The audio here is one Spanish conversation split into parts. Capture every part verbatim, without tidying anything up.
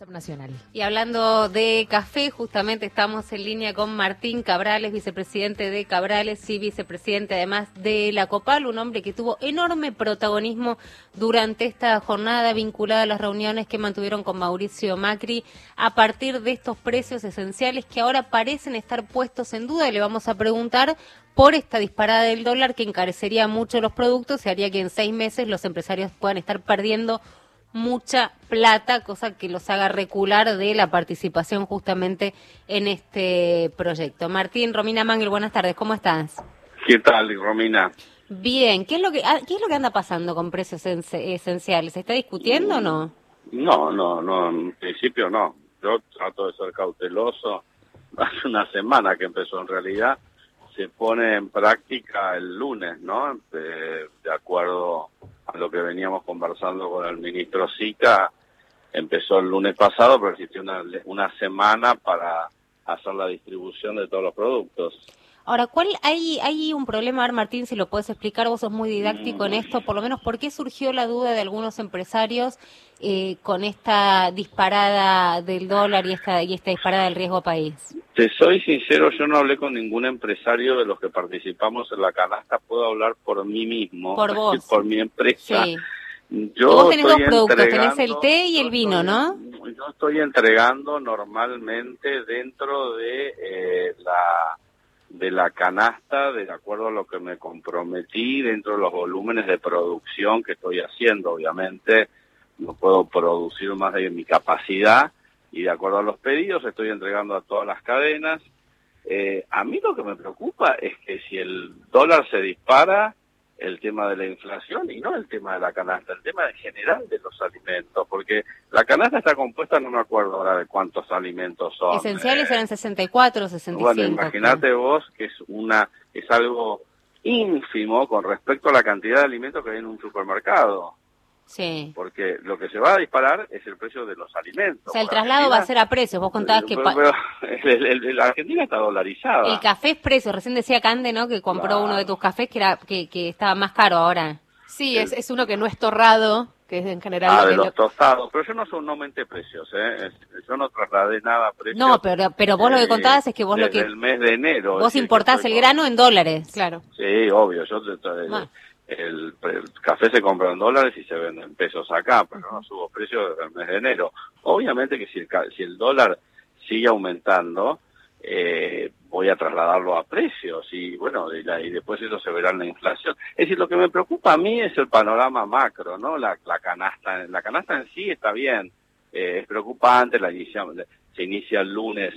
Nacional. Y hablando de café, justamente estamos en línea con Martín Cabrales, vicepresidente de Cabrales y vicepresidente además de la Copal, un hombre que tuvo enorme protagonismo durante esta jornada vinculada a las reuniones que mantuvieron con Mauricio Macri a partir de estos precios esenciales que ahora parecen estar puestos en duda. Y le vamos a preguntar por esta disparada del dólar que encarecería mucho los productos y haría que en seis meses los empresarios puedan estar perdiendo mucha plata, cosa que los haga recular de la participación justamente en este proyecto. Martín, Romina Mangel, buenas tardes, ¿cómo estás? ¿Qué tal, Romina? Bien, ¿qué es lo que qué es lo que anda pasando con precios esenciales? ¿Se está discutiendo o no? No, no, no, en principio no. Yo trato de ser cauteloso. Hace una semana que empezó en realidad, se pone en práctica el lunes, ¿no? De, de acuerdo a lo que veníamos conversando con el ministro Sica, empezó el lunes pasado, pero existió una, una semana para hacer la distribución de todos los productos. Ahora, ¿cuál hay hay un problema, a ver, Martín, si lo puedes explicar, vos sos muy didáctico en esto, por lo menos, ¿por qué surgió la duda de algunos empresarios eh, con esta disparada del dólar y esta y esta disparada del riesgo país? Te soy sincero, yo no hablé con ningún empresario de los que participamos en la canasta, puedo hablar por mí mismo, por vos, por mi empresa. Sí. Yo vos tenés dos productos, tenés el té y el vino, estoy, ¿no? Yo estoy entregando normalmente dentro de eh, la de la canasta, de acuerdo a lo que me comprometí, dentro de los volúmenes de producción que estoy haciendo. Obviamente no puedo producir más de mi capacidad y de acuerdo a los pedidos estoy entregando a todas las cadenas. Eh, a mí lo que me preocupa es que si el dólar se dispara, el tema de la inflación y no el tema de la canasta, el tema en general de los alimentos, porque la canasta está compuesta, no me acuerdo ahora de cuántos alimentos son. Esenciales eran sesenta y cuatro, sesenta y cinco. Bueno, imagínate vos que es una es algo ínfimo con respecto a la cantidad de alimentos que hay en un supermercado. Sí. Porque lo que se va a disparar es el precio de los alimentos. O sea, el traslado va a ser a precios. Vos contabas que... Pero, pero el, el, el, la Argentina está dolarizada. El café es precio. Recién decía Cande, ¿no? Que compró claro. uno de tus cafés que era que, que estaba más caro ahora. Sí, el, es, es uno que no es torrado, que es en general... Ah, lo de que los lo... tostados. Pero yo no, son, no aumenté precios, ¿eh? Yo no trasladé nada a precios. No, pero pero vos eh, lo que contabas es que vos lo que... el mes de enero. Vos importás el grano en dólares. Claro. Sí, obvio. Yo... Te, te, ah. El, el café se compra en dólares y se vende en pesos acá, pero no subo precios desde el mes de enero. Obviamente que si el, si el dólar sigue aumentando, eh, voy a trasladarlo a precios y bueno, y, la, y después eso se verá en la inflación. Es decir, lo que me preocupa a mí es el panorama macro, ¿no? La, la canasta, la canasta en sí está bien, eh, es preocupante, la inicia, se inicia el lunes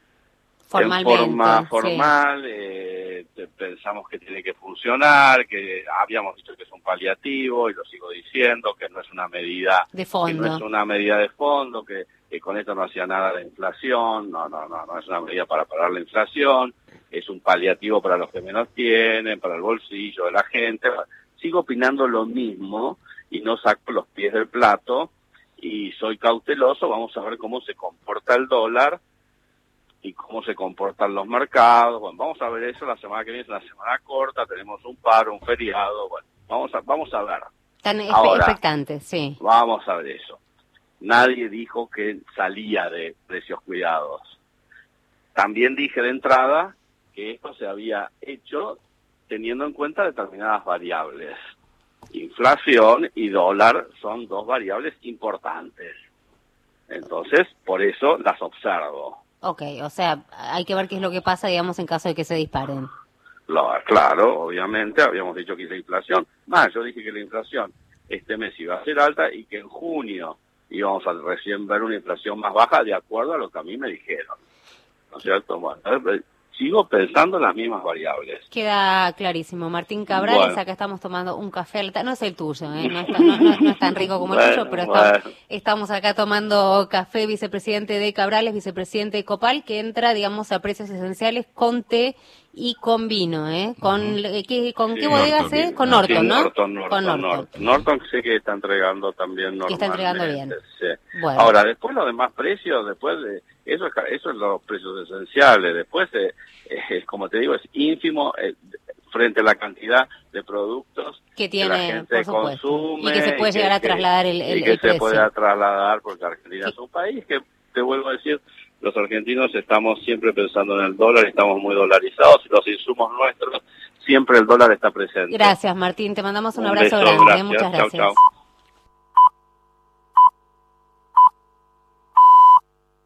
en forma formal, sí. eh, pensamos que tiene que funcionar, que habíamos dicho que es un paliativo y lo sigo diciendo, que no es una medida de fondo, que no es una medida de fondo, que, que con esto no hacía nada la inflación, no, no, no, no es una medida para parar la inflación, es un paliativo para los que menos tienen, para el bolsillo de la gente. Sigo opinando lo mismo y no saco los pies del plato y soy cauteloso, vamos a ver cómo se comporta el dólar y cómo se comportan los mercados. Bueno, vamos a ver eso la semana que viene, es una semana corta, tenemos un paro, un feriado, bueno, vamos a vamos a ver. Tan expectantes, sí. Vamos a ver eso. Nadie dijo que salía de precios cuidados. También dije de entrada que esto se había hecho teniendo en cuenta determinadas variables. Inflación y dólar son dos variables importantes. Entonces, por eso las observo. Ok, o sea, hay que ver qué es lo que pasa, digamos, en caso de que se disparen. Lo, claro, obviamente, habíamos dicho que la inflación, más, yo dije que la inflación este mes iba a ser alta y que en junio íbamos a recién ver una inflación más baja de acuerdo a lo que a mí me dijeron. ¿No es cierto? Bueno, sigo pensando en las mismas variables. Queda clarísimo. Martín Cabrales, bueno. Acá estamos tomando un café, alta, no es el tuyo, ¿eh? no, está, no, no, no es tan rico como bueno, el tuyo, pero bueno. estamos, estamos acá tomando café, vicepresidente de Cabrales, vicepresidente de Copal, que entra, digamos, a precios esenciales con té y con vino, ¿eh? ¿Con, uh-huh. ¿qué, con sí, qué bodegas, eh? Con Norton, sí, ¿no? Norton, Norton, con Norton. Norton. Norton sé que está entregando también normalmente. Que está entregando bien. Sí. Bueno. Ahora, después los demás precios, después de eso, eso es los precios esenciales. Después, eh, eh, como te digo, es ínfimo. Eh, frente a la cantidad de productos que tiene, que la gente por supuesto, consume y que se puede llegar que, a trasladar el, el, y que el se precio. pueda trasladar, porque Argentina Sí. es un país que, te vuelvo a decir, los argentinos estamos siempre pensando en el dólar, estamos muy dolarizados, y los insumos nuestros, siempre el dólar está presente. Gracias, Martín, te mandamos un, Un abrazo beso, grande, gracias. muchas Chau, gracias. chau.